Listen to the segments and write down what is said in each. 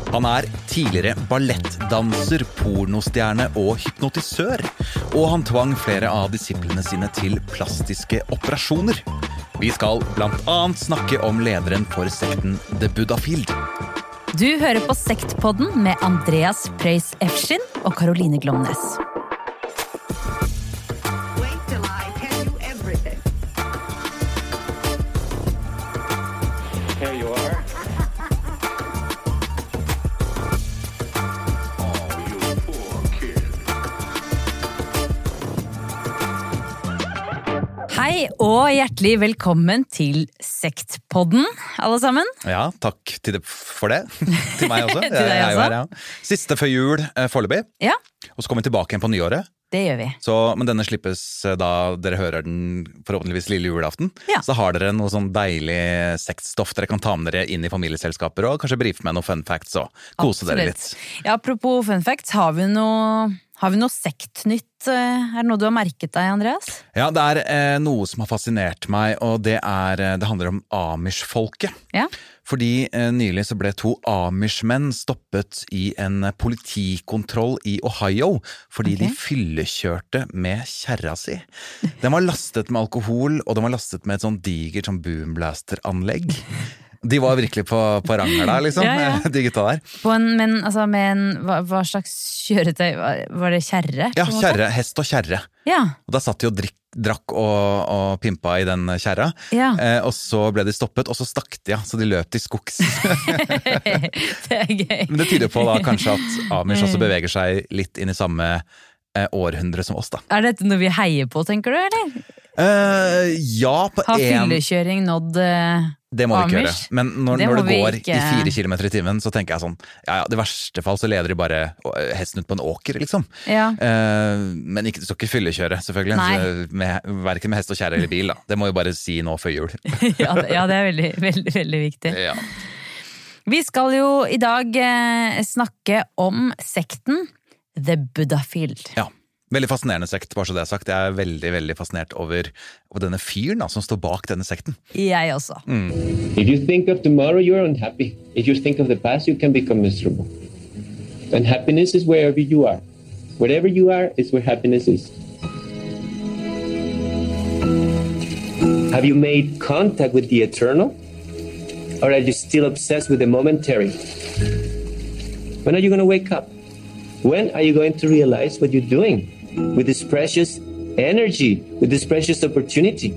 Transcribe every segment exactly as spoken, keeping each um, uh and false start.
Han er tidligere ballettdanser, pornostjerne og hypnotisør, og han tvang flere av disiplene sine til plastiske operasjoner. Vi skal blant annet snakke om lederen for sekten The Buddha Field. Du hører på Sektpodden med Andreas Preus Efskin og Caroline Glomnes. Hei og hjertelig velkommen til Sektpodden, alle sammen. Ja, takk til det for det. Til meg også. Til deg jeg, jeg, også. jeg, ja. Siste før jul, eh, foreløpig. Ja, Og så kommer vi tilbake igjen på nyåret. det gjør vi. Så, men denne slippes eh, da dere hører den forhåpentligvis lille julaften. Ja. Så har dere noe sånn deilig sektstoff dere kan ta med dere inn i familieselskaper og kanskje brife med noen fun facts og kose dere litt. Absolutt. Ja, apropos fun facts, har vi noe, har vi noe sektnytt? Er det noe du har merket deg, Andreas? Ja, det er eh, noe som har fascinert meg, og det, er, eh, det handler om Amish-folket. Ja. Fordi eh, nylig så ble to Amish-menn stoppet i en politikontroll i Ohio, fordi Ok. de fyllekjørte med kjerra si. Den var lastet med alkohol, og den var lastet med et sånn digert sånn boomblaster-anlegg. De var virkelig på, på ranger der, liksom, Ja, ja. de gutta der. På en, men altså med en, hva, hva slags kjøretøy? Var, var det kjerre? Ja, på en måte? kjerre, hest og kjerre. Ja, Og da satt de og drikk, drakk og, og pimpa i den kjerra, ja. eh, og så ble de stoppet, og så stakk de, ja, så de løp til skogs. Det er gøy. Men det tyder på da kanskje at Amish også beveger seg litt inn i samme eh, århundre som oss da. Er dette noe vi heier på, tenker du, eller? Eh, ja, på Har en... fyllekjøring nådd uh, Det må vi ikke gjøre. Amish? Men når Det når må det vi går ikke- i fire kilometer i timen, så tenker jeg sånn, ja, ja, det verste fall så leder de bare eh, hesten ut på en åker, liksom. Ja. Eh, men ikke, du skal ikke fyllekjøre, selvfølgelig. Nei. Så Med, hverken med hest og kjerre eller bil, da. Det må vi bare si nå før jul. ja, det- ja, det er veldig, veldig, veldig viktig. Ja. Vi skal jo i dag eh, snakke om sekten The Buddha Field. Ja. Veldig fascinerende sekt, bare så det er sagt. Jeg er veldig, veldig fascinert over, over denne fyren da, som står bak denne sekten. Jeg også. If you think of tomorrow, you're unhappy. If you think of the past, you can become miserable. And happiness is wherever you are. Wherever you are is where happiness is. Have you made contact with the eternal? Or are you still obsessed with the momentary? When are you going to wake up? When are you going to realize what you're doing with this precious energy, with this precious opportunity?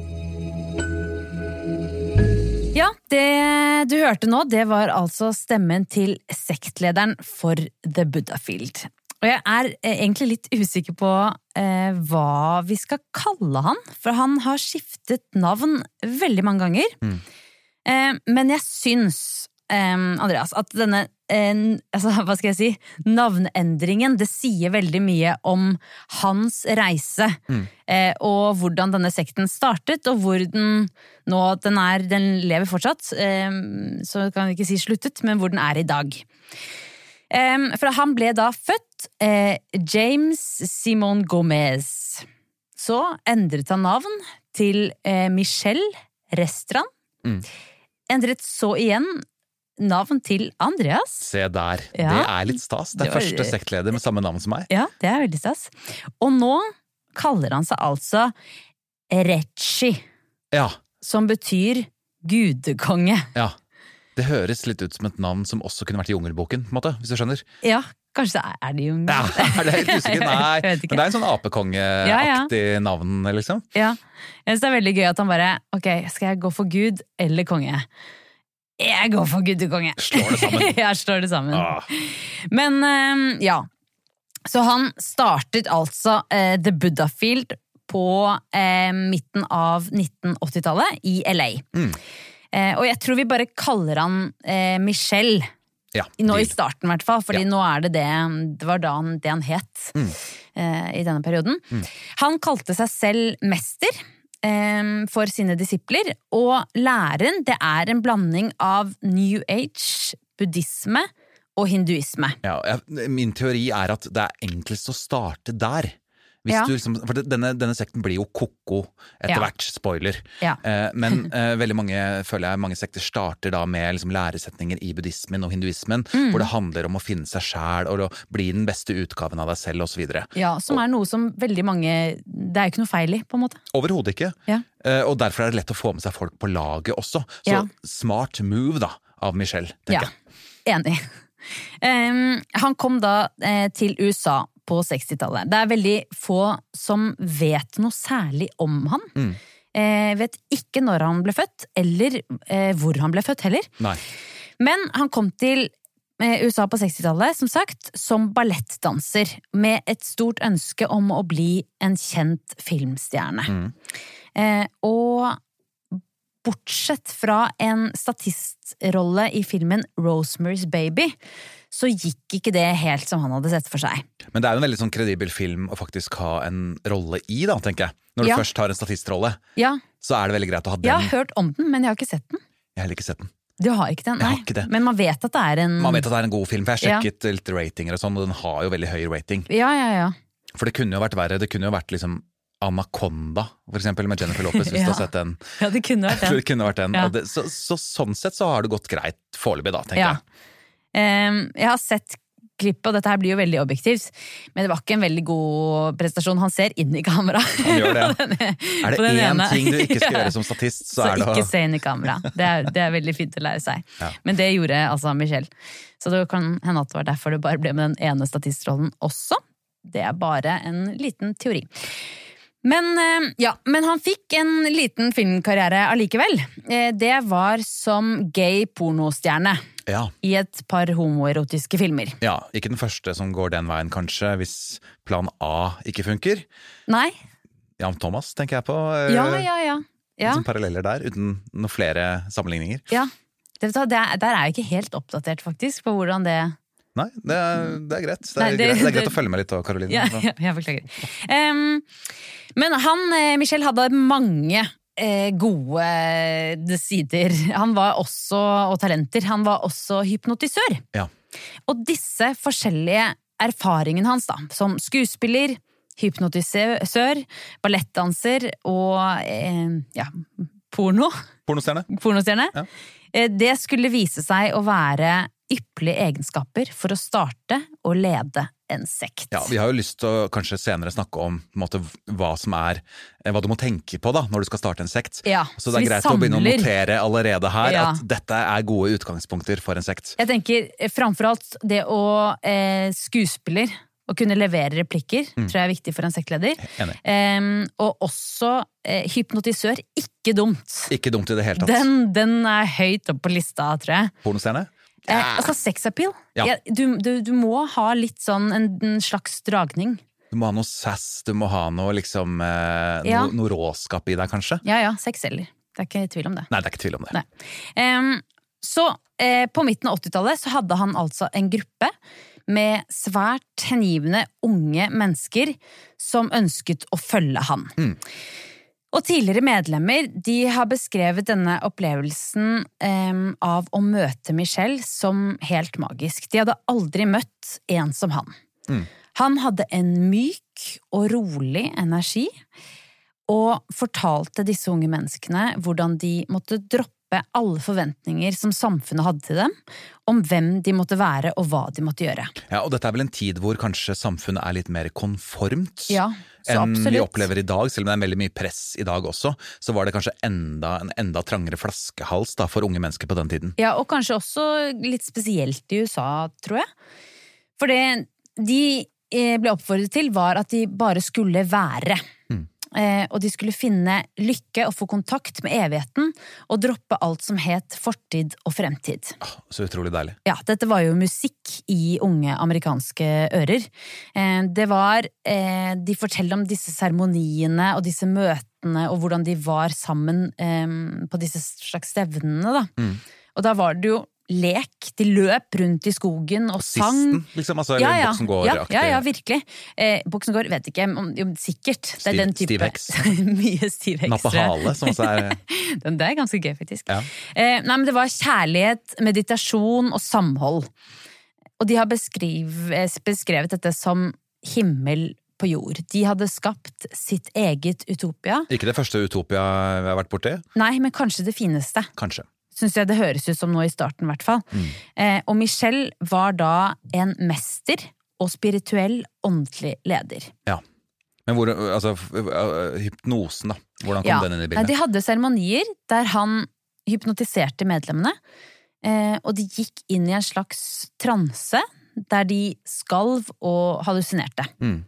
Ja, det du hørte nå, det var altså stemmen til sektlederen for The Buddha Field. Og jeg er eh, egentlig litt usikker på eh, hva vi skal kalle han, for han har skiftet navn veldig mange ganger. Mm. Eh, men jeg syns, eh, Andreas, at denne eh, altså, hva skal jeg si, navnendringen, det sier veldig mye om hans reise, Mm. eh, og hvordan denne sekten startet, og hvor den nå, den er, den lever fortsatt, eh, så kan jeg ikke si sluttet, men hvor den er i dag. Eh, for han ble da født eh, James Simon Gomez. Så endret han navn til eh, Michel Restran. Mm. Endret så igjen navn til Andreas. Se der. Ja. Det er litt stas. Det er Det var- første sektleder med samme navn som meg. Ja, det er veldig stas. Og nå kaller han seg altså Rechi, Ja, som betyr gudekonge. ja. Det høres litt ut som et navn som også kunne vært i Jungelboken, på en måte, hvis du skjønner. Ja, kanskje det er det jo. Ja, er det helt usikker? Nei, Jeg vet ikke. men det er en sånn apekongeaktig navn, liksom. Ja, jeg synes det er veldig gøy at han bare, ok, skal jeg gå for Gud eller konge? Jeg går for gudekonge. Slår det sammen. Jeg slår det sammen. Ah. Men eh, ja, så han startet altså eh, The Buddha Field på eh, midten av nitten åtti-tallet i L A. Mm. Eh, og jeg tror vi bare kaller han eh, Michel, Ja, nå i deal. starten i hvert fall, fordi Ja. nå er det det, det var da han, det han het Mm. eh, i denne perioden. Han kalte seg selv mester eh, for sine disipler, og læren det er en blanding av New Age, buddhisme og hinduisme. Ja, jeg, min teori er at det er enklest å starte der. Hvis Ja. du liksom, for det- denne, denne sekten blir jo koko etter Ja. hvert, spoiler. Ja. Eh, men eh, veldig mange, føler jeg, mange sekter starter da med liksom læresetninger i buddhismen og hinduismen, Mm. hvor det handler om å finne seg selv og å bli den beste utgaven av deg selv og så videre. Ja, som er noe som veldig mange, det er jo ikke noe feil i, på en måte. Overhodet ikke. Ja. Eh, og derfor er det lett å få med seg folk på laget også. Så Ja. smart move da, av Michelle, tenker Ja, jeg. enig. Um, han kom da eh, til U S A på sekstitallet. Det er veldig få som vet noe særlig om han. Mm. Eh, vet ikke når han ble født, eller eh, hvor han ble født heller. Nei. Men han kom til eh, U S A på sekstitallet, som sagt, som ballettdanser, med et stort ønske om å bli en kjent filmstjerne. Mm. Eh, og bortsett fra en statistrolle i filmen Rosemary's Baby, så gikk ikke det helt som han hadde sett for seg. Men det er jo en veldig sånn kredibel film å faktisk ha en rolle i, da, tenker jeg. Når du Ja. først har en statistrolle, Ja, så er det veldig greit å ha den. jeg har hørt om den, men jeg har ikke sett den. Jeg har heller ikke sett den. Du har ikke den? Jeg har Nei. ikke det. Men man vet at det er en... Man vet at det er en god film, for jeg Ja. har sjekket litt ratinger og sånn, og den har jo veldig høy rating. Ja, ja, ja. For det kunne jo vært verre. Det kunne jo vært liksom Anaconda, for eksempel, med Jennifer Lopez, hvis Ja. du har sett den. Ja, det kunne vært Det den. kunne vært den. Ja. Og det, så, så sånn sett så har det gått greit foreløpig, da, tenker Ja. jeg. Ehm, jeg har sett klippet, og dette her blir jo veldig objektivt, men det var ikke en veldig god prestasjon. Han ser inn i kamera. Han gjør det. Er det På den én ene. ting du ikke skal Ja. gjøre som statist, så, Så er det å ikke se inn i kamera. Det er, det er veldig fint å lære seg. Ja. Men det gjorde altså Michelle. Så det kan hende at det var derfor det bare ble med den ene statistrollen også. Det er bare en liten teori. Men, eh, ja, men han fikk en liten filmkarriere allikevel. Eh, Det var som gay pornostjerne ja, i et par homoerotiske filmer. ja, ikke den første som går den veien, kanskje, hvis plan A ikke funker. Nei? Jan Thomas, tenker jeg på. eh, Ja, ja, ja. ja. Som paralleller der, uten noen flere sammenligninger. ja. Det, vet du hva, det er, der er jeg ikke helt oppdatert, faktisk, på hvordan det... Nei, det er, det er greit. Det er, Nei, det- greit. Det er greit det- å følge med litt òg, Karoline. Ja, ja, jeg beklager. Um, men han, eh, Michelle, hadde mange eh, gode eh, sider. Han var også, og talenter, han var også hypnotisør. Ja. Og disse forskjellige erfaringene hans da, som skuespiller, hypnotisør, ballettdanser og eh, ja, porno, Pornostjerne. pornostjerne, Ja. eh, det skulle vise seg å være ypperlige egenskaper for å starte og lede en sekt. Ja, vi har jo lyst til å kanskje senere snakke om på en måte, hva som er eh, hva du må tenke på da, når du skal starte en sekt. Ja, så så det er vi greit å begynne å samler- notere allerede her Ja. at dette er gode utgangspunkter for en sekt. Jeg tenker eh, framfor alt det å eh, skuespiller å kunne levere replikker, Mm. tror jeg er viktig for en sektleder. Enig. Em, og også eh, hypnotisør, ikke dumt. Ikke dumt i det hele tatt. Den, den er høyt opp på lista, tror jeg. Pornostjerne? Eh, altså sexappeal. Ja. Ja, du, du, du må ha litt sånn en, en slags dragning. Du må ha noe sass, du må ha noe liksom eh, noe, Ja. noe råskap i deg, kanskje? Ja ja, sex selger. Det er ikke tvil om det. Nei, det er ikke tvil om det. Nei. Em, så eh, på midten av åttitallet så hadde han altså en gruppe med svært hengivne unge mennesker som ønsket å følge han. Mm. Og tidligere medlemmer de har beskrevet denne opplevelsen em, av å møte Michelle som helt magisk. De hadde aldri møtt en som han. Mm. Han hadde en myk og rolig energi, og fortalte disse unge menneskene hvordan de måtte droppe alle forventninger som samfunnet hadde til dem, om hvem de måtte være og hva de måtte gjøre. Ja, og dette er vel en tid hvor kanskje samfunnet er litt mer konformt Ja, så enn vi absolutt. opplever i dag, selv om det er veldig mye press i dag også, så var det kanskje enda, en enda trangere flaskehals da, for unge mennesker på den tiden. Ja, og kanskje også litt spesielt i U S A, tror jeg. For det de eh, ble oppfordret til var at de bare skulle være. Mm. Eh, og de skulle finne lykke og få kontakt med evigheten, og droppe alt som het fortid og fremtid. Åh, så utrolig deilig. Ja, dette var jo musikk i unge amerikanske ører. Eh, det var, eh, de forteller om disse seremoniene og disse møtene, og hvordan de var sammen eh, på disse slags stevnene, da. Mm. Og da var det jo lek, de løp rundt i skogen og sang. Sisten, liksom, altså, eller Ja, ja. boksen går ja, aktig. ja, ja, virkelig. Eh, boksen går, vet ikke, om, jo, sikkert. Det er Stiv- den type. Stiv heks. Mye stiv heks. Nappa tror jeg. hale, som også er Den, det er ganske gøy, faktisk. Ja. Eh, nei, men det var kjærlighet, meditasjon og samhold. Og de har beskriv, beskrevet dette som himmel på jord. De hadde skapt sitt eget utopia. Ikke det første utopia vi har vært borti? Nei, men kanskje det fineste. Kanskje. Synes jeg det høres ut som nå i starten, i hvert fall. Mm. Eh, og Michel var da en mester og spirituell åndelig leder. Ja. Men hvor, altså, hypnosen da, hvordan kom ja. den inn i bildet? De hadde seremonier der han hypnotiserte medlemmene, eh, og de gikk inn i en slags transe, der de skalv og hallusinerte. Mm.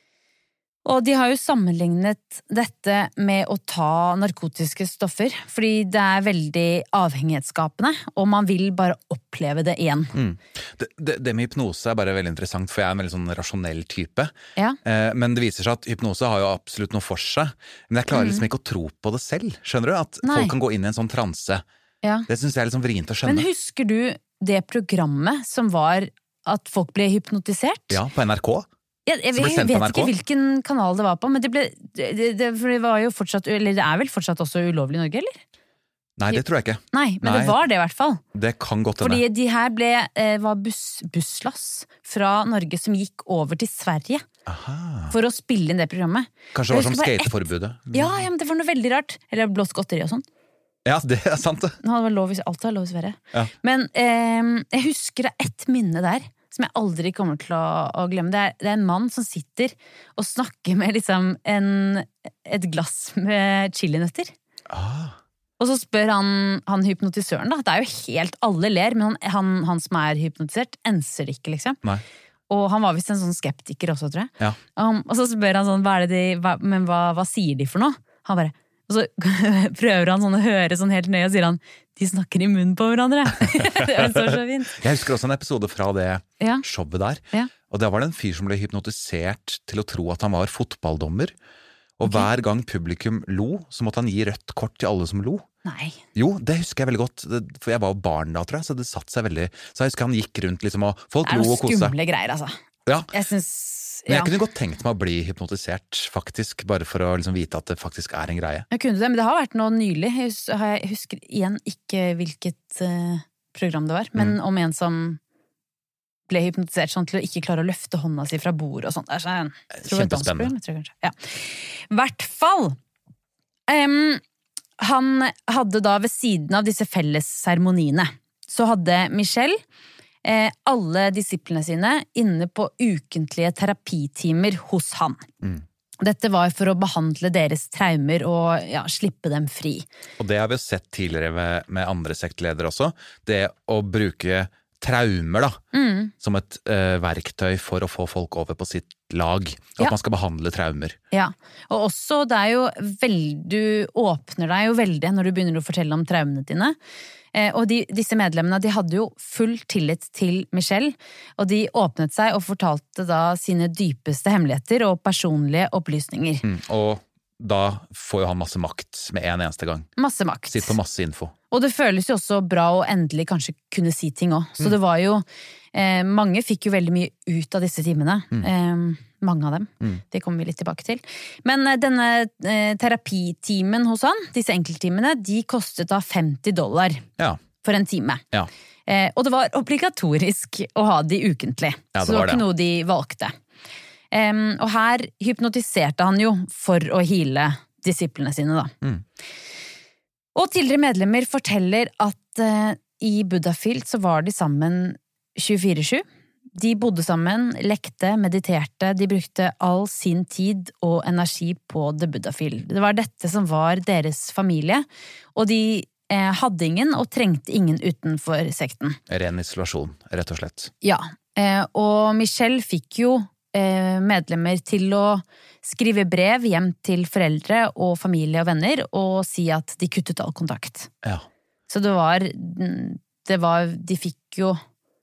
Og de har jo sammenlignet dette med å ta narkotiske stoffer, fordi det er veldig avhengighetsskapende, og man vil bare oppleve det igjen. Mm. Det, det, det med hypnose er bare veldig interessant, for jeg er en veldig sånn rasjonell type. Ja. Eh, men det viser seg at hypnose har jo absolutt noe for seg. Men jeg klarer liksom ikke å tro på det selv, skjønner du? At Nei. folk kan gå inn i en sånn transe. Ja. Det synes jeg er liksom vrient å skjønne. Men husker du det programmet som var at folk ble hypnotisert? Ja, på N R K. Jeg, jeg, jeg vet ikke hvilken kanal det var på, men det ble, det, det, for det var jo fortsatt, eller det er vel fortsatt også ulovlig i Norge, eller? Nei, det tror jeg ikke. Nei, men Nei. det var det i hvert fall. Det kan godt hende. Fordi de her ble, var buss, busslass fra Norge som gikk over til Sverige. Aha. For å spille inn det programmet. Kanskje det var som skateforbudet? Et... Ja, ja, men det var noe veldig rart. Eller blåst godteri og sånn. Ja, det er sant det. Nå hadde det lov, alt var lov i Sverige. Ja. Men eh, jeg husker det ett minne der, som jeg aldri kommer til å, å glemme. Det er, det er en mann som sitter og snakker med liksom en, et glass med chilinøtter. Ah. Og så spør han, han hypnotisøren da, det er jo helt, alle ler, men han, han, han som er hypnotisert, enser det ikke liksom. Nei. Og han var vist en sånn skeptiker også, tror jeg. Ja. Um, og så spør han sånn, hva er det de, hva, men hva, hva sier de for noe? Han bare, og så prøver han sånn å høre sånn helt nøye og sier han, de snakker i munnen på hverandre. Det var så, så fint. Jeg husker også en episode fra det ja. showet der, ja. og da var det en fyr som ble hypnotisert til å tro at han var fotballdommer, og okay. hver gang publikum lo, så måtte han gi rødt kort til alle som lo. Nei. Jo, det husker jeg veldig godt, for jeg var jo barn da, tror jeg, så det satt seg veldig, så jeg husker han gikk rundt liksom, og folk lo og koste. Det er jo skumle greier, altså. Ja. Jeg synes... Men jeg kunne godt tenkt meg å bli hypnotisert, faktisk, bare for å liksom vite at det faktisk er en greie. Jeg kunne det, men det har vært noe nylig. Jeg husker igjen ikke hvilket uh, program det var, men mm. om en som ble hypnotisert sånn til å ikke klare å løfte hånda si fra bordet og sånt. Det er sånn, kjempespennende. Tror jeg, ja. Hvert fall! Um, han hadde da ved siden av disse felles seremoniene, så hadde Michel alle disiplene sine inne på ukentlige terapitimer hos han. Mm. Dette var for å behandle deres traumer og ja, slippe dem fri. Og det har vi jo sett tidligere med, med andre sektledere også. Det å bruke traumer da, mm. som et uh, verktøy for å få folk over på sitt lag. At ja. man skal behandle traumer. Ja, og også det er jo veldig, du åpner deg jo veldig når du begynner å fortelle om traumene dine. Og de, disse medlemmene, de hadde jo full tillit til Michel, og de åpnet seg og fortalte da sine dypeste hemmeligheter og personlige opplysninger. Mm, og da får jo han masse makt med en eneste gang. Masse makt. Sitter på masse info. Og det føles jo også bra å endelig kanskje kunne si ting også. Så mm. det var jo, eh, mange fikk jo veldig mye ut av disse timene. Mm. Eh, mange av dem. Mm. Det kommer vi litt tilbake til. Men eh, denne eh, terapitimen hos han, disse enkelttimene, de kostet da femti dollar ja. for en time. Ja. Eh, og det var obligatorisk å ha de ukentlig. Ja, det så det var, var ikke det. Noe de valgte. Eh, og her hypnotiserte han jo for å heale disiplene sine da. Mm. Og tidligere medlemmer forteller at uh, i Buddhafield så var de sammen tjuefire sju. De bodde sammen, lekte, mediterte, de brukte all sin tid og energi på The Buddhafield. Det var dette som var deres familie, og de eh, hadde ingen og trengte ingen utenfor sekten. Ren isolasjon, rett og slett. Ja, eh, og Michel fikk jo eh, medlemmer til å skrive brev hjem til foreldre og familie og venner og si at de kuttet all kontakt. Ja. Så det var, det var, de fikk jo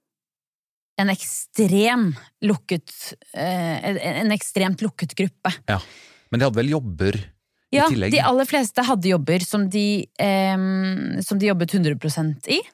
en ekstrem lukket, en ekstremt lukket gruppe. Ja, men de hadde vel jobber i ja, tillegg? Ja, de aller fleste hadde jobber som de, eh, som de jobbet hundre prosent i.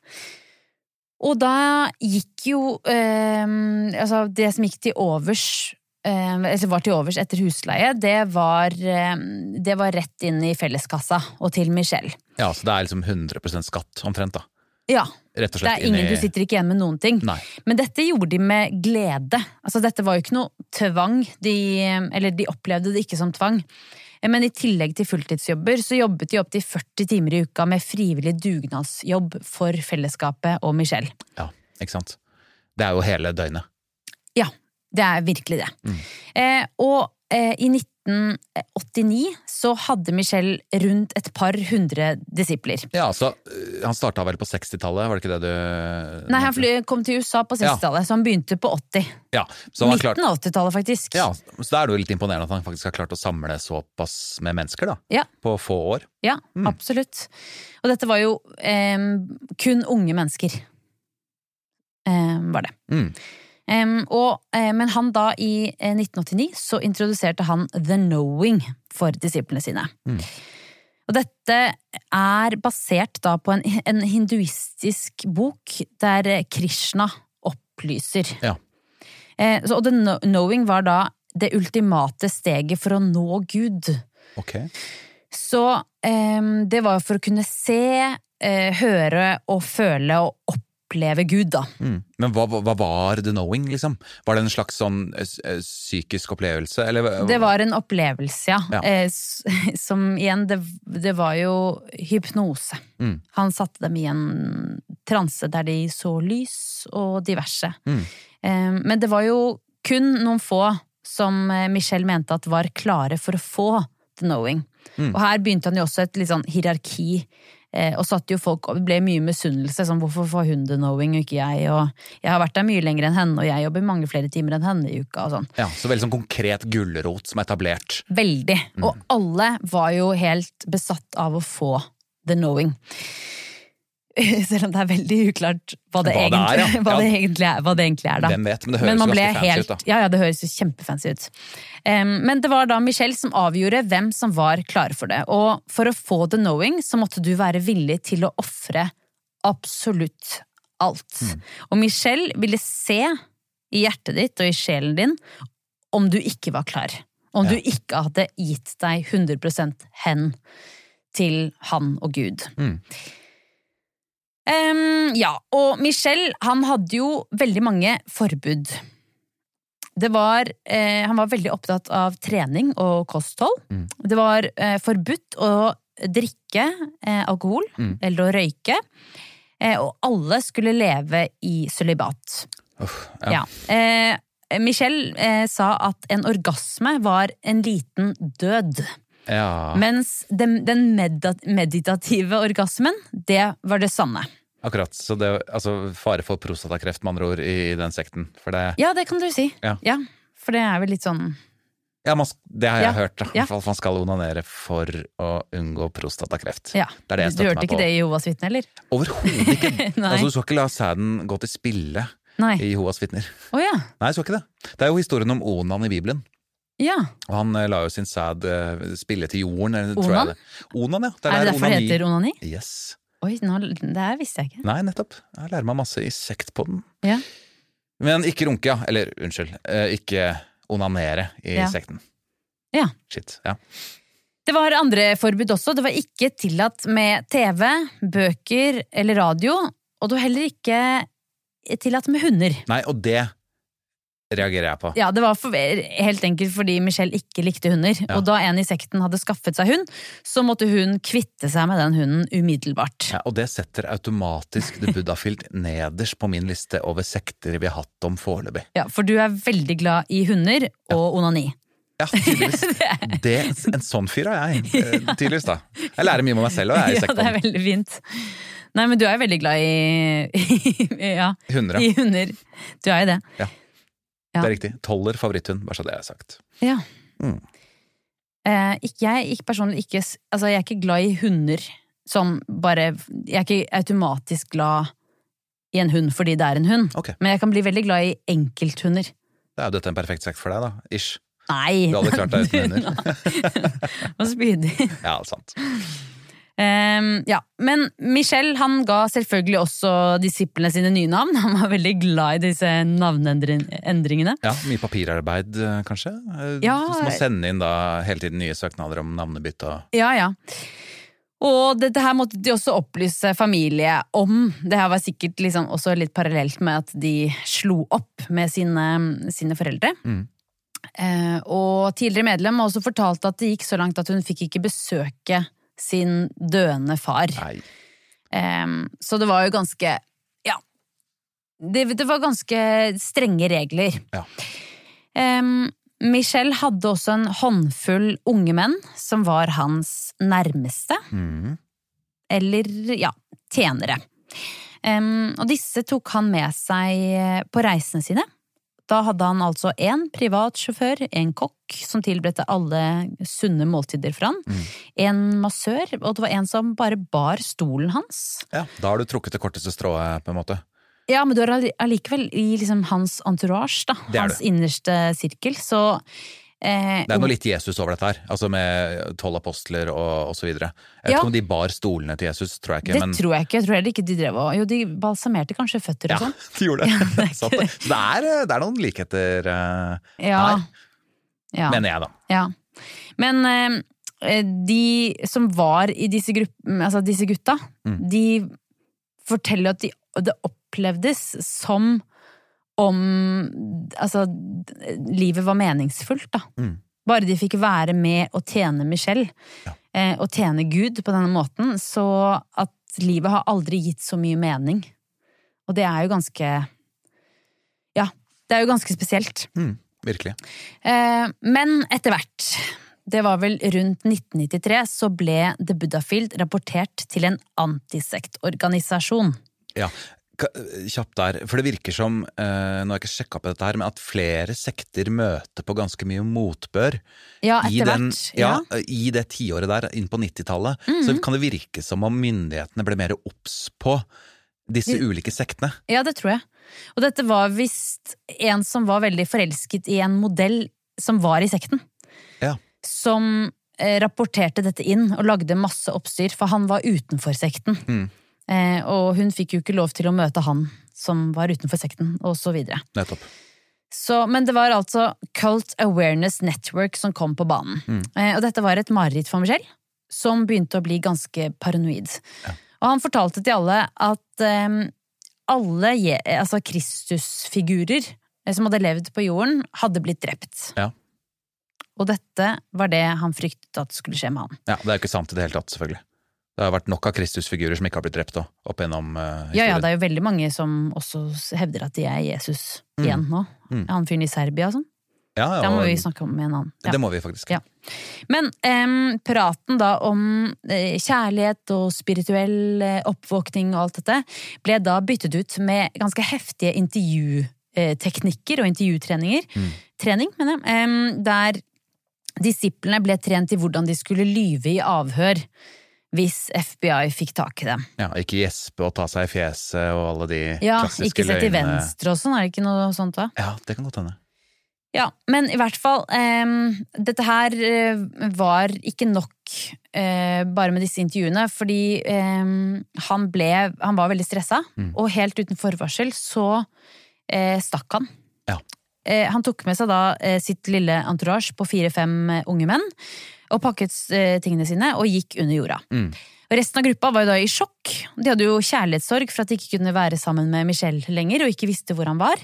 Og da gikk jo, eh, altså det som gikk til overs, eh, eller var til overs etter husleie, det var, eh, det var rett inn i felleskassa og til Michel. Ja, så det er liksom hundre prosent skatt omtrent da. Ja, Rett og det slett er ingen, inn i- du sitter ikke igjen med noen ting. Nei. Men dette gjorde de med glede. Altså dette var jo ikke noe tvang, de, eller de opplevde det ikke som tvang. Men i tillegg til fulltidsjobber så jobbet de opp til førti timer i uka med frivillig dugnadsjobb for fellesskapet og Michelle. Ja, ikke sant? Det er jo hele døgnet. Ja, det er virkelig det. Mm. Eh, og eh, i nitten åttini så hadde Michelle rundt et par hundre disipler. Ja, så øh, han startet vel på sekstitallet, var det ikke det du... Nei, han fly, kom til U S A på sekstitallet, så han begynte på åtti. Ja, så han har klart... midten av åttitallet faktisk. Ja, så da er det jo litt imponerende at han faktisk har klart å samle såpass med mennesker da, Ja. på få år. Ja, Mm. absolutt. Og dette var jo eh, kun unge mennesker. Eh, var det. Mm. Um, og, eh, men han da i eh, nitten åttini så introduserte han The Knowing for disiplene sine. Mm. Og dette er basert da på en, en hinduistisk bok der Krishna opplyser. Ja. Eh, så, og The Knowing var da det ultimate steget for å nå Gud. Ok. Så eh, det var for å kunne se, eh, høre og føle og oppleve oppleve Gud da. Mm. Men hva, hva var The Knowing, liksom? Var det en slags sånn øh, psykisk opplevelse? Eller? Det var en opplevelse, ja. Ja. Eh, s- som igjen, det, det var jo hypnose. Mm. Han satte dem i en transe der de så lys og diverse. Mm. Eh, men det var jo kun noen få som eh, Michelle mente at var klare for å få The Knowing. Mm. Og her begynte han jo også et litt sånn hierarki, eh, og satt jo folk, og det ble mye misunnelse, sånn hvorfor får hun The Knowing og ikke jeg, og jeg har vært der mye lenger enn henne, og jeg jobber mange flere timer enn henne i uka, og sånn. Ja, så veldig sånn konkret gulrot som er etablert. Veldig. Mm. Og alle var jo helt besatt av å få The Knowing. Selv om det er veldig uklart hva det, Hva det egentlig, er, ja. hva det Ja. egentlig er, hva det egentlig er da. Hvem vet, men det høres Men man jo ble ganske fancy helt, ut da. Ja, ja, det høres jo kjempefancy ut. Um, men det var da Michelle som avgjorde hvem som var klare for det. Og for å få The Knowing så måtte du være villig til å offre absolutt alt. Mm. Og Michelle ville se i hjertet ditt og i sjelen din om du ikke var klar. Om Ja. du ikke hadde gitt deg hundre prosent hen til han og Gud. Mm. Um, ja, og Michelle, han hadde jo veldig mange forbud. Det var, eh, han var veldig opptatt av trening og kosthold. Mm. Det var eh, forbudt å drikke eh, alkohol, Mm. eller å røyke. Eh, og alle skulle leve i sølibat. Uff, ja. Ja. Eh, Michelle eh, sa at en orgasme var en liten død. Ja, Mens den, den medita- meditative orgasmen, det var det sanne. akkurat. Så det er altså, fare for prostatakreft med andre ord i den sekten. For det, Ja, det kan du si. Ja. For det er vel litt sånn ja, man, det har jeg Ja, hørt. Da. ja. For Man skal onanere for å unngå prostatakreft. Ja. Det er det jeg Du støtter hørte meg ikke på. det i Jehovas vitne, eller? Overhodet ikke. Nei. Altså, du skal ikke la sæden gå til spille Nei. i Jehovas vitner. Å ja. Nei, jeg skal ikke det. Det er jo historien om Onan i Bibelen. Ja. Og han eh, la jo sin sæd eh, spille til jorden. Eller, tror Onan? jeg det. Onan, ja. Det Er det der derfor det onani- heter onani? Yes. Oi, nå, det her visste jeg ikke. Nei, nettopp. Jeg lærer meg masse i sektpodden. Ja. Men ikke runke, ja. Eller unnskyld, eh, ikke onanere i Ja. sekten. Ja. Shit, ja. Det var andre forbud også. Det var ikke tillatt med T V, bøker eller radio, og det var heller ikke tillatt med hunder. Nei, og det reagerer jeg på. Ja, det var for, helt enkelt fordi Michelle ikke likte hunder, Ja. og da en i sekten hadde skaffet seg hund, så måtte hun kvitte seg med den hunden umiddelbart. Ja, og det setter automatisk The Buddhafield nederst på min liste over sekter vi har hatt om foreløpig. Ja, for du er veldig glad i hunder og onani. Ja, tydeligvis. Det, en sånn fyr er jeg, eh, tydeligvis da. Jeg lærer mye om meg selv, og jeg er i Ja, det er sekten. veldig fint. Nei, men du er jo veldig glad i, ja, Hunder, i ja. hunder. Du er jo det. Ja. Det er riktig. Toller favoritthund, bare så det er sagt. Ja. Mm. Eh, ikke, jeg ikke personlig ikke s- Altså, jeg er ikke glad i hunder som bare Jeg er ikke automatisk glad i en hund fordi det er en hund. Ok, Men jeg kan bli veldig glad i enkelthunder. da er jo dette en perfekt sekt for deg da, ish. Nei! Du hadde klart deg uten hunder. Og spydig. Ja, sant. Um, ja, men Michelle han ga selvfølgelig også disiplene sine nye navn. Han var veldig glad i disse navneendringene. Ja, mye papirarbeid, eh, kanskje? Eh, Ja. Så må sende inn da hele tiden nye søknader om navnebytte og... Ja, ja. Og dette her måtte de også opplyse familie om. Det her var sikkert liksom også litt parallelt med at de slo opp med sine, sine foreldre. Mm. Eh, og tidligere medlem har også fortalt at det gikk så langt at hun fikk ikke besøke sin døende far. Nei. Eh, så det var jo ganske, ja, det, det var ganske strenge regler. Ja. Eh, Michel hadde også en håndfull unge menn som var hans nærmeste, Mm. eller ja, tjenere. Eh, og disse tok han med seg på reisene sine. Da hadde han altså en privat sjåfør, en kokk som tilberedte alle sunne måltider for han, Mm. en massør, og det var en som bare bar stolen hans. Ja, da har du trukket det korteste strået på en måte. Ja, men du er allikevel i liksom hans entourage, da. Det er Hans du. innerste sirkel, så eh, Det er noe litt Jesus over dette her, altså med tolv apostler og, og så videre. Jeg vet Ja. ikke om de bar stolene til Jesus, tror jeg ikke. Det men... tror jeg ikke. Jeg tror heller ikke de drev og Jo, de balsamerte kanskje føtter og Ja, sånn. de gjorde det. Ja, det er Sant det. Så det er, det er noen likheter uh, Ja. her, Ja. mener jeg da. Ja. Men eh, de som var i disse, grupp- altså disse gutta, Mm. de forteller at de, det opplevdes som om altså, livet var meningsfullt, da. Mm. Bare de fikk være med og tjene Michel, Ja. eh, og tjene Gud på denne måten, så at livet har aldri gitt så mye mening. Og det er jo ganske Ja, det er jo ganske spesielt. Mm, virkelig. Eh, men etter hvert, det var vel rundt nitten nittitre, så ble The Buddha Field rapportert til en antisektorganisasjon. Ja, Ka- kjapt der, for det virker som, eh, nå har jeg ikke sjekket på dette her, men at flere sekter møter på ganske mye motbør. Ja, I, etter den, hvert. ja, I det tiåret der, inn på nittitallet, så kan det virke som om myndighetene ble mer obs på disse De- ulike sektene. Ja, det tror jeg. Og dette var visst en som var veldig forelsket i en modell som var i sekten. Ja. Som eh, rapporterte dette inn og lagde masse oppstyr, for han var utenfor sekten. Mm. Eh, og hun fikk jo ikke lov til å møte han som var utenfor sekten, og så videre. Nettopp. Så, men det var altså Cult Awareness Network som kom på banen. Mm. Eh, og dette var et mareritt for Michel, som begynte å bli ganske paranoid. Ja. Og han fortalte til alle at eh, alle je- altså Kristusfigurer eh, som hadde levd på jorden, hadde blitt drept. Ja. Og dette var det han fryktet at skulle skje med han. Ja, det er jo ikke sant i det hele tatt, selvfølgelig. Det har vært nok av Kristusfigurer som ikke har blitt drept da, opp gjennom uh, historien. Ja, ja, det er jo veldig mange som også hevder at de er Jesus Mm. igjen nå. Mm. Han fyren i Serbia og sånn. Ja, ja, Da må og- vi snakke om en annen. Ja. Det må vi faktisk. Ja. Men em, praten da om eh, kjærlighet og spirituell eh, oppvåkning og alt dette, ble da byttet ut med ganske heftige intervjuteknikker og intervjutreninger. Mm. Trening, mener jeg. em, der disiplene ble trent i hvordan de skulle lyve i avhør hvis F B I fikk tak i dem. Ja, ikke gjespe og ta seg i fjeset og alle de Ja, klassiske ikke se til løgnene. venstre og sånn, er det ikke noe sånt da? Ja, det kan godt hende. Ja, men i hvert fall, eh, dette her eh, var ikke nok eh, bare med disse intervjuene, fordi eh, han ble, han var veldig stressa, Mm. og helt uten forvarsel så eh, stakk han. Ja. Eh, han tok med seg da eh, sitt lille entourage på fire-fem eh, unge menn, og pakket eh, tingene sine og gikk under jorda. Mm. Og resten av gruppa var jo da i sjokk. De hadde jo kjærlighetssorg for at de ikke kunne være sammen med Michel lenger, og ikke visste hvor han var.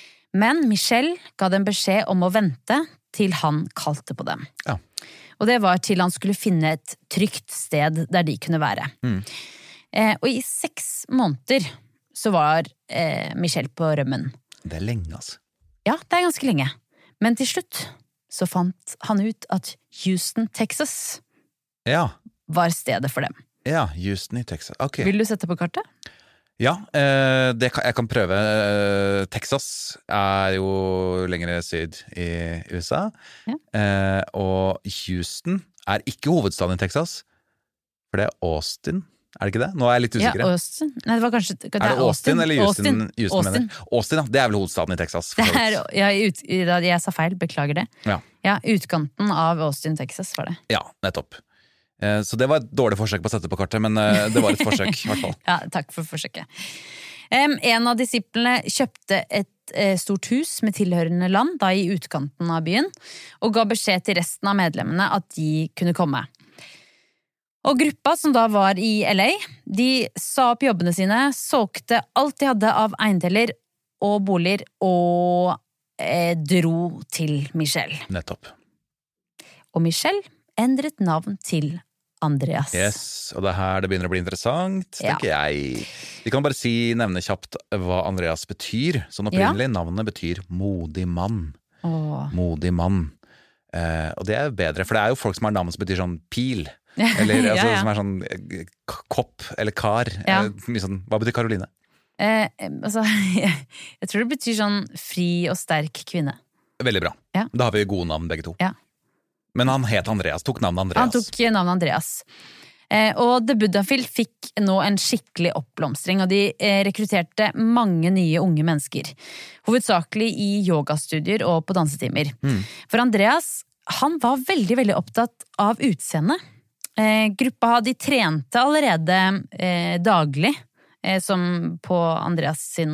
Men Michel ga dem beskjed om å vente til han kalte på dem. Ja. Og det var til han skulle finne et trygt sted der de kunne være. Mm. Eh, og i seks måneder så var eh, Michel på rømmen. Det er lenge, altså. Ja, det er ganske lenge. Men til slutt så fant han ut at Houston, Texas Ja, var stedet for dem. ja, Houston i Texas. Ok. Vil du sette på kartet? Ja, eh, det kan, jeg kan prøve. Eh, Texas er jo lengre syd i U S A. Ja. Eh, og Houston er ikke hovedstaden i Texas, for det er Austin. Er det ikke det? Nå er jeg litt usikker. Ja, Austin. Nei, det var kanskje det er det Austin eller Houston? Austin. Houston, Austin. mener. Austin, ja. Det er vel hovedstaden i Texas. for Det så er, vidt. ja, ut, jeg sa feil, beklager det. Ja. Ja, utkanten av Austin, Texas var det. Ja, nettopp. Eh, så det var et dårlig forsøk på å sette på kartet, men eh, det var et forsøk, i hvert fall. Ja, takk for forsøket. Um, en av disiplene kjøpte et eh, stort hus med tilhørende land, da i utkanten av byen, og ga beskjed til resten av medlemmene at de kunne komme. Og gruppa som da var i L A, de sa opp jobbene sine, solgte alt de hadde av eiendeler og boliger, og eh, dro til Michelle. Nettopp. Og Michelle endret navn til Andreas. Yes, og det er her det begynner å bli interessant, tenker ja. jeg. Vi kan bare si, nevne kjapt hva Andreas betyr. Sånn opprinnelig, ja. Navnet betyr modig mann. Åh. Modig mann. Eh, og det er bedre, for det er jo folk som har navn som betyr sånn pil. Eller altså, ja, ja. Som er sånn kopp eller kar. Ja. Eh, sånn, hva betyr Karoline? Eh, altså, jeg, jeg tror det betyr sånn fri og sterk kvinne. Veldig bra. Ja. Da har vi gode navn begge to. Ja. Men han het Andreas, tok navnet Andreas. Han tok navnet Andreas. Eh, og The Buddha Field fikk nå en skikkelig oppblomstring, og de eh, rekrutterte mange nye unge mennesker. Hovedsakelig i yogastudier og på dansetimer. Mm. For Andreas, han var veldig, veldig opptatt av utseende. Eh, gruppa de trente allerede eh, daglig, eh, som på Andreas sin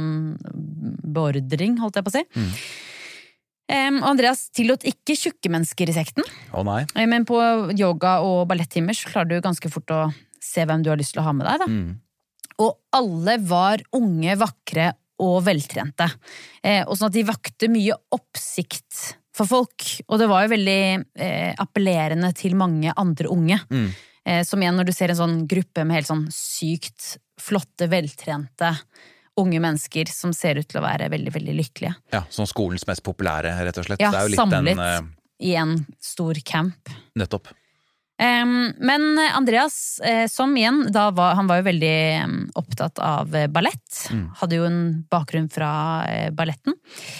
beordring, holdt jeg på å si. Mm. Eh, og Andreas tillot ikke tjukke mennesker i sekten. Å nei. Eh, men på yoga og ballettimer så klarer du ganske fort å se hvem du har lyst til å ha med deg, da. Mm. Og alle var unge, vakre og veltrente. Eh, og sånn at de vakte mye oppsikt for folk, og det var jo veldig eh, appellerende til mange andre unge. Mm. Eh, som igjen, når du ser en sånn gruppe med helt sånn sykt flotte, veltrente unge mennesker som ser ut til å være veldig, veldig lykkelige. Ja, som skolens mest populære, rett og slett. Ja, det er jo litt samlet den, uh... i en stor camp. Nettopp. Um, men Andreas, eh, som igjen, da var, han var jo veldig um, opptatt av ballett. Mm. Hadde jo en bakgrunn fra eh, balletten.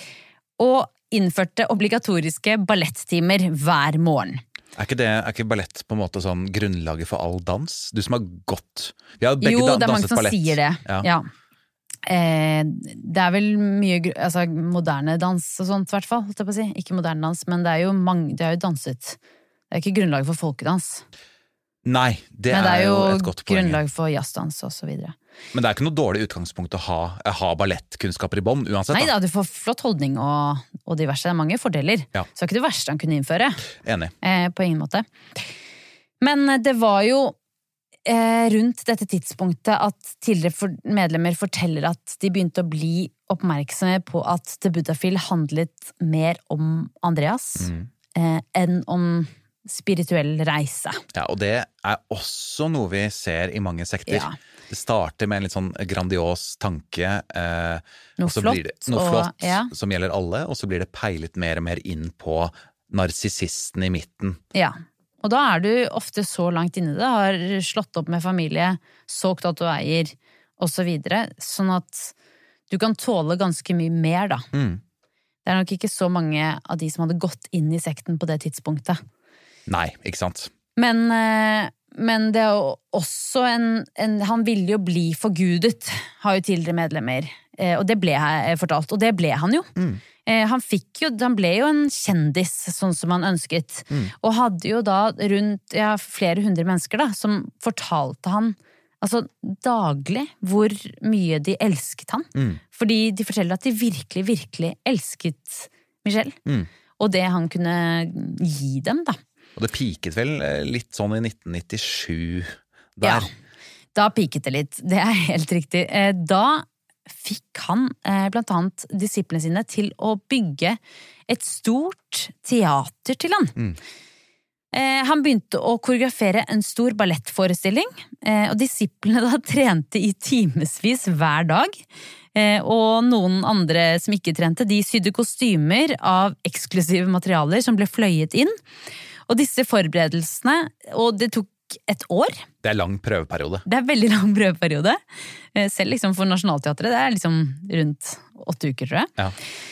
Og innførte obligatoriske balletttimer hver morgen. Er ikke, det, er ikke ballett på en måte sånn grunnlaget for all dans? Du som har gått... Vi har begge jo, da, det er mange som ballett. Sier det. Ja. Ja. Eh, det er vel mye altså, moderne dans og sånt, i hvert fall. Holdt jeg på å si. Ikke moderne dans, men det er jo, mange, det er jo danset. Det er ikke grunnlaget for folkedans. Nei, det, men det er, er jo, jo et godt poeng. Grunnlag for jazzdans og så videre. Men det er ikke noe dårlig utgangspunkt å ha, ha ballettkunnskaper i bånd, uansett. Nei da, du får flott holdning og, og diverse. Det er mange fordeler. Ja. Så det er ikke det verste han kunne innføre. Enig. Eh, på ingen måte. Men det var jo eh, rundt dette tidspunktet at tidligere for, medlemmer forteller at de begynte å bli oppmerksomme på at The Buddha Field handlet mer om Andreas mm. eh, enn om spirituell reise. Ja, og det er også noe vi ser i mange sekter. Ja. Det starter med en litt sånn grandios tanke, eh, noe flott, blir det, noe flott og, ja. som gjelder alle, og så blir det peilet mer og mer inn på narsissisten i midten. Ja, og da er du ofte så langt inne i det, har slått opp med familie, solgt at du eier, og så videre, sånn at du kan tåle ganske mye mer da. Mm. Det er nok ikke så mange av de som hadde gått inn i sekten på det tidspunktet. Nei, ikke sant. Men... Eh, Men det er jo også en, en han ville jo bli forgudet, har jo tidligere medlemmer. Eh, og det ble jeg fortalt, og det ble han jo. Mm. Eh, han fikk jo, han ble jo en kjendis, sånn som han ønsket. Mm. Og hadde jo da rundt ja, flere hundre mennesker da, som fortalte han altså daglig hvor mye de elsket han. Mm. Fordi de forteller at de virkelig, virkelig elsket Michelle. Mm. Og det han kunne gi dem da. Og det piket vel litt sånn i nitten nittisju der. Ja, da piket det litt. Det er helt riktig. Da fikk han blant annet disiplene sine til å bygge et stort teater til han. Mm. Han begynte å koreografere en stor ballettforestilling, og disiplene da trente i timesvis hver dag. Og noen andre som ikke trente, de sydde kostymer av eksklusive materialer som ble fløyet inn. Og disse forberedelsene, og det tok et år. Det er lang prøveperiode. Det er veldig lang prøveperiode. Selv liksom for Nationaltheatret, det er liksom rundt åtte uker, tror jeg. Ja.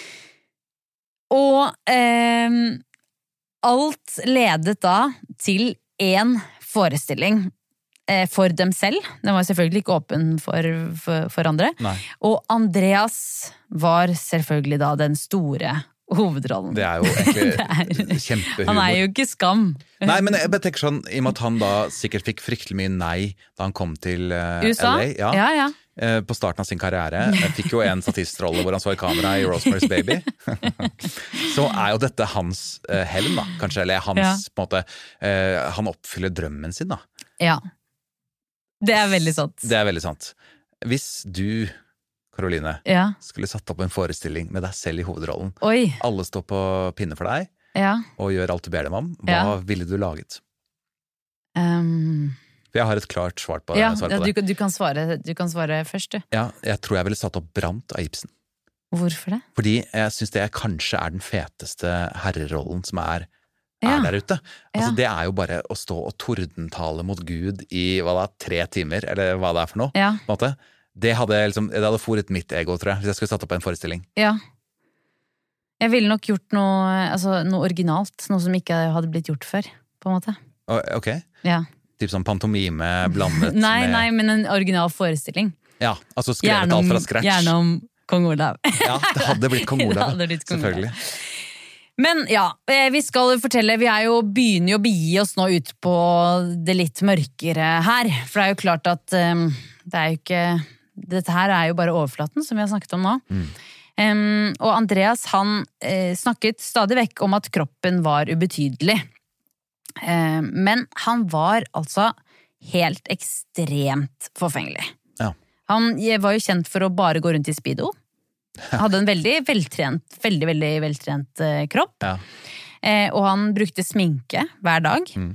Og eh, alt ledet da til en forestilling eh, for dem selv. Den var selvfølgelig ikke åpen for, for, for andre. Nei. Og Andreas var selvfølgelig da den store hovedrollen. Det er jo egentlig kjempehumor. Han er jo ikke skam. Nei, men jeg tenker sånn, i og med at han da sikkert fikk fryktelig mye nei da han kom til uh, U S A? L A. Ja, ja, ja. Uh, på starten av sin karriere. Jeg fikk jo en statistrolle hvor han så i kamera i Rosemary's Baby. Så er jo dette hans uh, helm da, kanskje, eller hans, ja. på en måte, uh, han oppfyller drømmen sin da. Ja. Det er veldig sant. Det er veldig sant. Hvis du, Karoline, ja. skulle satt opp en forestilling med deg selv i hovedrollen, Oi. alle står på pinne for deg, ja. og gjør alt du ber dem om, hva ja. ville du laget? Um... For jeg har et klart svar på, ja, svar på ja, det. Du, du, kan svare, du kan svare først, du. Ja, jeg tror jeg ville satt opp Brant av Ibsen. Hvorfor det? Fordi jeg synes det kanskje er den feteste herrerollen som er, er ja. der ute. Altså, ja. Det er jo bare å stå og tordentale mot Gud i hva da, tre timer, eller hva det er for noe. Ja. På en måte. Det hadde, liksom, det hadde foret mitt ego, tror jeg, hvis jeg skulle satt opp en forestilling. Ja. Jeg ville nok gjort noe, altså, noe originalt, noe som ikke hadde blitt gjort før, på en måte. Ok. Ja. Typ sånn pantomime blandet nei, med... Nei, men en original forestilling. Ja, altså skrevet alt fra scratch. Gjerne om Kong Olav. Ja, det hadde blitt Kong Olav, blitt Kong selvfølgelig. Olav. Men ja, vi skal fortelle, vi er jo, begynner jo å begi oss nå ut på det litt mørkere her. For det er jo klart at um, det er jo ikke, dette her er jo bare overflaten som vi har snakket om nå. Mm. Um, og Andreas, han eh, snakket stadig vekk om at kroppen var ubetydelig. Um, men han var altså helt ekstremt forfengelig. Ja. Han var jo kjent for å bare gå rundt i speedo. Han hadde en veldig veltrent, veldig, veldig veltrent eh, kropp. Ja. Eh, og han brukte sminke hver dag. Mm.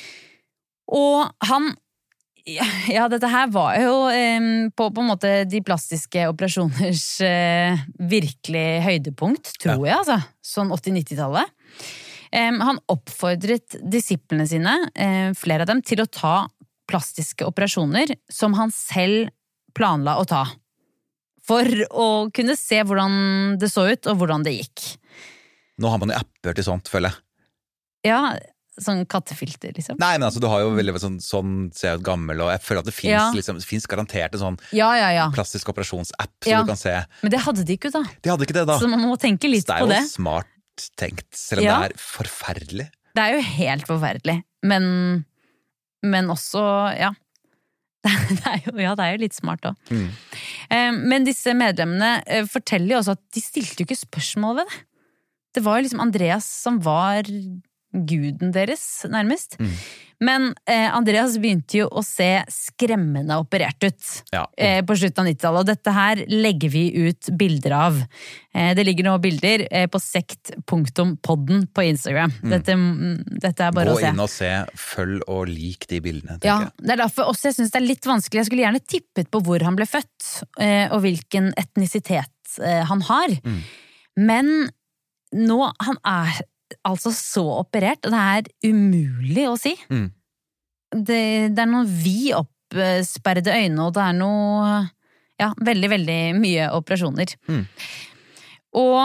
Og han, ja, ja, dette her var jo eh, på, på en måte de plastiske operasjoners eh, virkelig høydepunkt, tror ja. jeg, altså. Sånn åtti-nittitallet. Eh, han oppfordret disiplene sine, eh, flere av dem, til å ta plastiske operasjoner som han selv planla å ta, for å kunne se hvordan det så ut, og hvordan det gikk. Nå har man jo apper til sånt, føler jeg. Ja, sånn kattefilter, liksom. Nei, men altså, du har jo veldig sånn, sånn ser ut gammel, og jeg føler at det finnes, ja. liksom, det finnes garantert en sånn ja, ja, ja. plastisk operasjonsapp, så ja. du kan se. Men det hadde de ikke, da. De hadde ikke det, da. Så man må tenke litt på det. Det er jo smart tenkt, selv om ja. det er forferdelig. Det er jo helt forferdelig, men, men også, ja. Det er jo, ja, det er jo litt smart da. Mm. Men disse medlemmene forteller jo også at de stilte jo ikke spørsmål ved det. Det var jo liksom Andreas som var guden deres, nærmest. Mm. Men eh, Andreas begynte jo å se skremmende operert ut ja. eh, på slutten av nittitallet, og dette her legger vi ut bilder av. Eh, det ligger noen bilder eh, på sekt punktum podden på Instagram. Mm. Dette, dette er bare Gå å se. Gå inn og se, følg og lik de bildene, tenker ja, jeg. Det er derfor også jeg synes det er litt vanskelig. Jeg skulle gjerne tippet på hvor han ble født, eh, og hvilken etnisitet eh, han har. Mm. Men nå, han er altså så operert, og det er umulig å si. Mm. Det, det er noen vi oppsperrede øyne, og det er noe, ja, veldig, veldig mye operasjoner. Mm. Og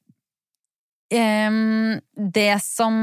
eh, det som,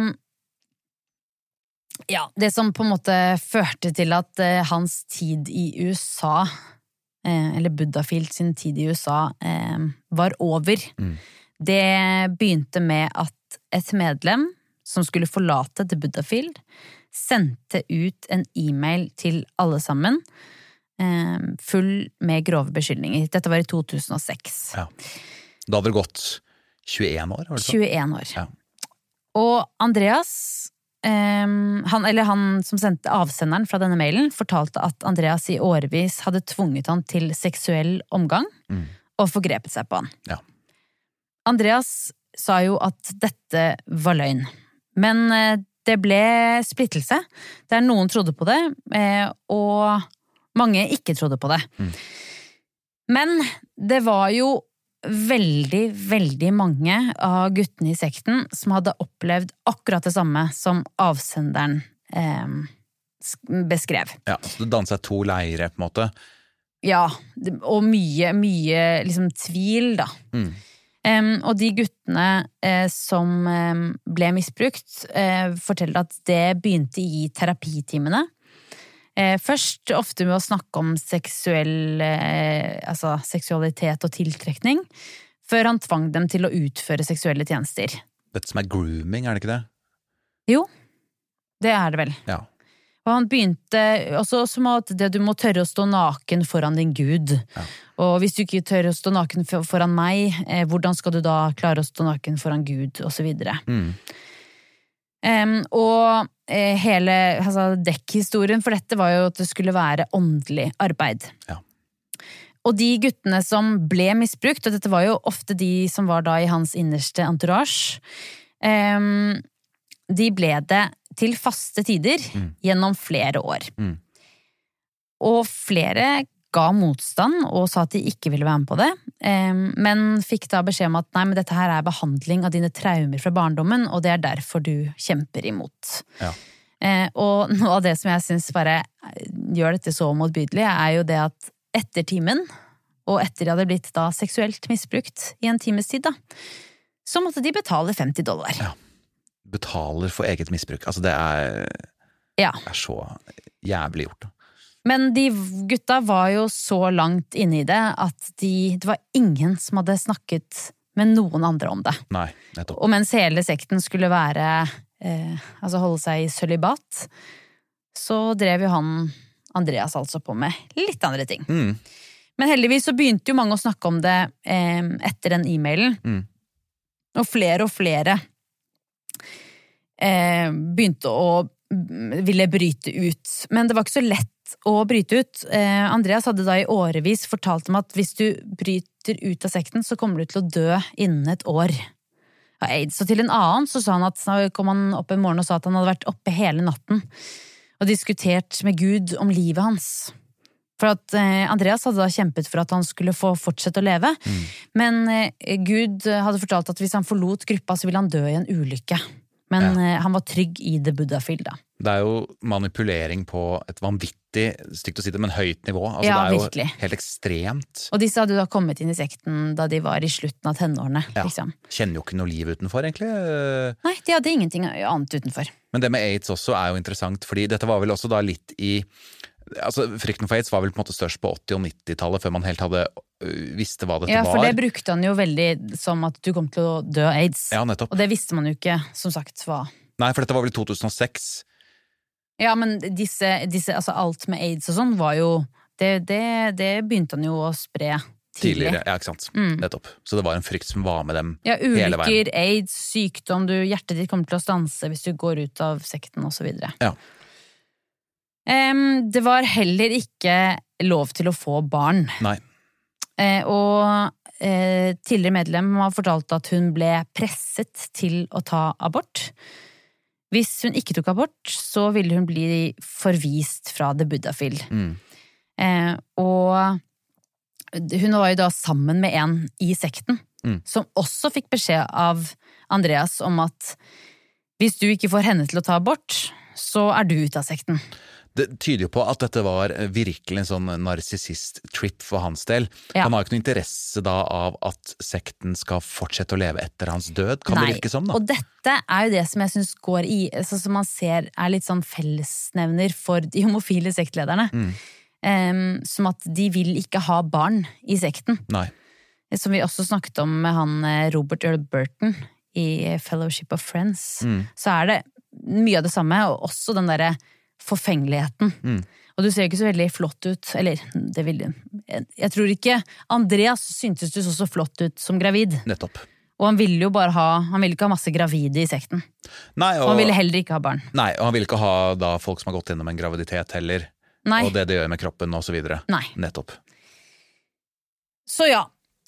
ja, det som på en måte førte til at eh, hans tid i U S A, eh, eller Buddhafield sin tid i U S A, eh, var over. Mm. Det begynte med at et medlem som skulle forlate The Buddhafield sendte ut en e-mail til alle sammen full med grove beskyldninger. Dette var i to tusen og seks. Ja. Da hadde det gått tjueen år, var det så? tjueen år. Ja. Og Andreas, han, eller han som sendte avsenderen fra denne mailen, fortalte at Andreas i årevis hadde tvunget han til seksuell omgang mm. og forgrepet seg på han. Ja. Andreas sa jo at dette var løgn. Men det ble splittelse, der noen trodde på det, og mange ikke trodde på det. Mm. Men det var jo veldig, veldig mange av guttene i sekten som hadde opplevd akkurat det samme som avsenderen eh, beskrev. Ja, så det dannet seg to leire på en måte. Ja, og mye, mye liksom tvil da. Mm. Um, og de guttene eh, som eh, ble misbrukt, eh, forteller at det begynte i terapitimene. Eh, først ofte med å snakke om seksuell, eh, altså seksualitet og tiltrekning, før han tvang dem til å utføre seksuelle tjenester. Dette som er grooming, er det ikke det? Jo, det er det vel. Ja. Og han begynte også som at det, du må tørre å stå naken foran din Gud. Ja. Og hvis du ikke tør å stå naken foran meg, eh, hvordan skal du da klare å stå naken foran Gud, og så videre. Mm. Um, og eh, hele altså, dekkhistorien for dette var jo at det skulle være åndelig arbeid. Ja. Og de guttene som ble misbrukt, og dette var jo ofte de som var da i hans innerste entourage, um, de ble det til faste tider mm. gjennom flere år. Mm. Og flere ga motstand og sa at de ikke ville være med på det, men fikk da beskjed om at nei, men dette her er behandling av dine traumer fra barndommen, og det er derfor du kjemper imot. Ja. Og noe av det som jeg synes bare gjør dette så motbydelig, er jo det at etter timen, og etter de hadde blitt da seksuelt misbrukt i en times tid da, så måtte de betale femti dollar. Ja. Betaler for eget misbruk. Altså det er, ja. er så jævlig gjort da. Men de gutta var jo så langt inne i det at de, det var ingen som hadde snakket med noen andre om det. Nei, nettopp. Og mens hele sekten skulle være, eh, altså holde seg i sølibat, så drev jo han, Andreas altså, på med litt andre ting. Mm. Men heldigvis så begynte jo mange å snakke om det eh, etter den e-mailen. Mm. Og flere og flere eh, begynte å ville bryte ut. Men det var ikke så lett å bryte ut. Eh, Andreas hadde da i årevis fortalt om at hvis du bryter ut av sekten, så kommer du til å dø innen et år av AIDS. Så til en annen så sa han at, så kom han opp en morgen og sa at han hadde vært oppe hele natten og diskutert med Gud om livet hans. For at eh, Andreas hadde da kjempet for at han skulle få fortsette å leve, mm. men eh, Gud hadde fortalt at hvis han forlot gruppa, så ville han dø i en ulykke. Men ja. eh, han var trygg i The Buddha-field da. Det er jo manipulering på et vanvittig, stygt å si det, men høyt nivå. Altså, ja, det er jo virkelig. Helt ekstremt. Og disse hadde jo da kommet inn i sekten da de var i slutten av tenårene. Ja. Liksom. Kjenner jo ikke noe liv utenfor, egentlig. Nei, de hadde ingenting annet utenfor. Men det med AIDS også er jo interessant, fordi dette var vel også da litt i altså frykten for AIDS var vel på en måte størst på åtti- og nittitallet før man helt hadde visste hva dette var. Ja, for det brukte han jo veldig som at du kom til å dø av AIDS. Ja, nettopp. Og det visste man jo ikke, som sagt, hva. Nei, for dette var vel i to tusen og seks. Ja, men disse, disse altså alt med AIDS og sånn var jo, det, det, det begynte han jo å spre tidlig. Tidligere, ja, ikke sant. Mm. Nettopp. Så det var en frykt som var med dem ja, ulykker, hele veien. AIDS, sykdom, du, hjertet ditt kommer til å stanse hvis du går ut av sekten og så videre. Ja. Um, det var heller ikke lov til å få barn. Nei. Uh, og uh, tidligere medlem har fortalt at hun ble presset til å ta abort. Hvis hun ikke tok abort, så ville hun bli forvist fra The Buddha-field. Mm. Uh, og hun var jo da sammen med en i sekten, mm. som også fikk beskjed av Andreas om at hvis du ikke får henne til å ta abort, så er du ute av sekten. Det tyder jo på at dette var virkelig en sånn narsissist-trip for hans del. Ja. Han har jo ikke noe interesse da av at sekten skal fortsette å leve etter hans død, kan Nei. det virke som da? Og dette er jo det som jeg synes går i, altså, som man ser er litt sånn fellesnevner for de homofile sektlederne. Mm. Um, som at de vil ikke ha barn i sekten. Nei. Som vi også snakket om med han Robert Earl Burton i Fellowship of Friends. Mm. Så er det mye av det samme, og også den derre forfengeligheten. Mm. Og du ser ikke så veldig flott ut, eller det vil jeg tror ikke Andreas syntes du så så flott ut som gravid. Nettopp. Og han ville jo bare ha, han ville ikke ha masse gravide i sekten. Nei, og, og han ville heller ikke ha barn. Nei, og han ville ikke ha da folk som har gått gjennom en graviditet heller. Nei. Og det det gjør med kroppen og så videre. Nei. Nettopp. Så ja.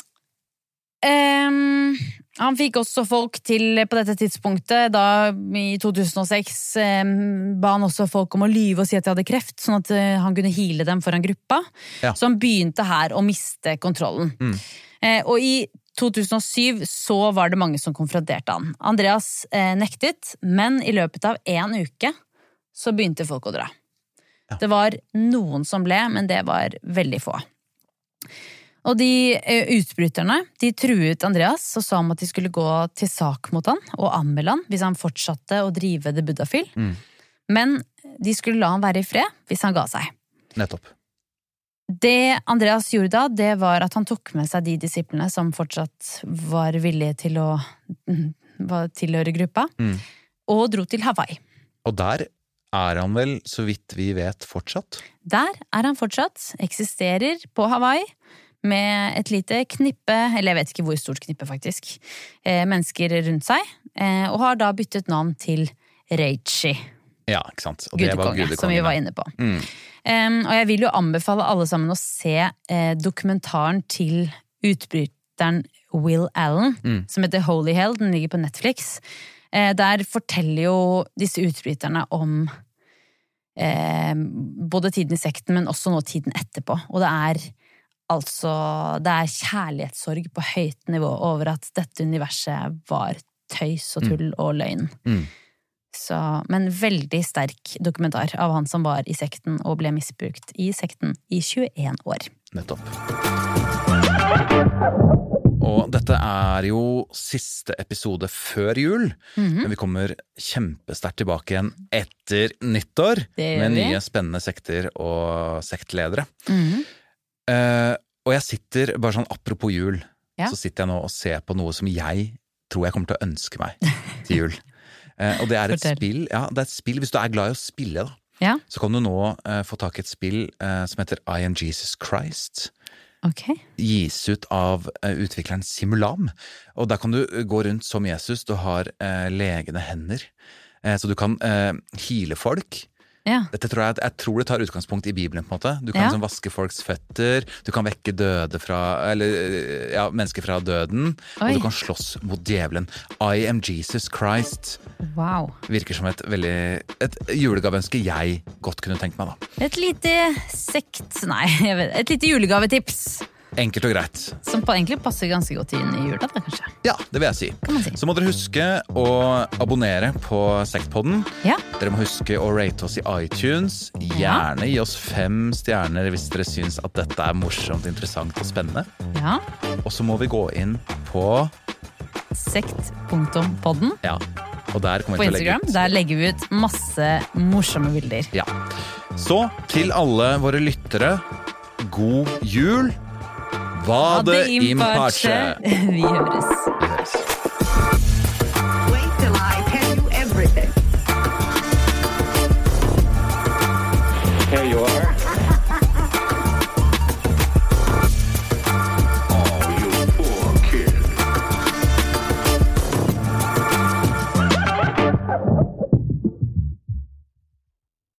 Um, han fikk også folk til på dette tidspunktet, da i to tusen og seks um, ba han også folk om å lyve og si at de hadde kreft, sånn at uh, han kunne heale dem foran gruppa. Ja. Så han begynte her å miste kontrollen. Mm. Uh, og i to tusen og syv så var det mange som konfronterte han. Andreas uh, nektet, men i løpet av en uke så begynte folk å dra. Ja. Det var noen som ble, men det var veldig få. Og de utbryterne, de truet Andreas og sa om at de skulle gå til sak mot han og anmelde han hvis han fortsatte å drive The Buddha-field. Mm. Men de skulle la han være i fred hvis han ga seg. Nettopp. Det Andreas gjorde da, det var at han tok med seg de disiplene som fortsatt var villige til å tilhøre gruppa, mm. og dro til Hawaii. Og der er han vel, så vidt vi vet, fortsatt? Der er han fortsatt, eksisterer på Hawaii, med et lite knippe, eller jeg vet ikke hvor stort knippe faktisk, eh, mennesker rundt seg, eh, og har da byttet navn til Reichi. Ja, ikke sant. Og det var Gudekonge, gudekongen. som vi var inne på. Mm. Um, og jeg vil jo anbefale alle sammen å se eh, dokumentaren til utbryteren Will Allen, Mm. som heter Holy Hell, den ligger på Netflix. Eh, der forteller jo disse utbryterne om eh, både tiden i sekten, men også nå tiden etterpå. Og det er altså, det er kjærlighetssorg på høyt nivå over at dette universet var tøys og tull og løgn. Mm. Så, men veldig sterk dokumentar av han som var i sekten og ble misbrukt i sekten i tjueen år. Nettopp. Og dette er jo siste episode før jul, Mhm. men vi kommer kjempesterkt tilbake igjen etter nyttår Det gjør med vi. nye spennende sekter og sektledere. Mhm. Eh, og jeg sitter, bare sånn apropos jul, Ja. så sitter jeg nå og ser på noe som jeg tror jeg kommer til å ønske meg til jul. Eh, og det er et Fortell. spill, ja, det er et spill, hvis du er glad i å spille da, Ja, så kan du nå eh, få tak i et spill eh, som heter I Am Jesus Christ. ok. Gis ut av eh, utvikleren Simulam. Og der kan du gå rundt som Jesus, du har eh, legende hender. Eh, så du kan eh, heale folk. Ja, Dette tror jeg, jeg tror det tar utgangspunkt i Bibelen på en måte. Du kan Ja. liksom vaske folks føtter, du kan vekke døde fra, eller ja, mennesker fra døden, Oi. og du kan slåss mot djevelen. I Am Jesus Christ wow. virker som et veldig, et julegaveønske jeg godt kunne tenkt meg da. Et lite sekt, nei, jeg vet, et lite julegavetips, Enkelt og greit. som på, egentlig passer ganske godt inn i jula, da, kanskje. Ja, det vil jeg si. Kan man si. Så må dere huske å abonnere på Sektpodden. Ja, Dere må huske å rate oss i iTunes. Gjerne gi oss fem stjerner hvis dere syns at dette er morsomt, interessant og spennende. ja. Og så må vi gå inn på Sekt punktum podden ja, og der kommer på vi til å legge Instagram. ut. Der legger vi ut masse morsomme bilder. Ja. Så til alle våre lyttere, god jul. Vade in pace. Vi høres.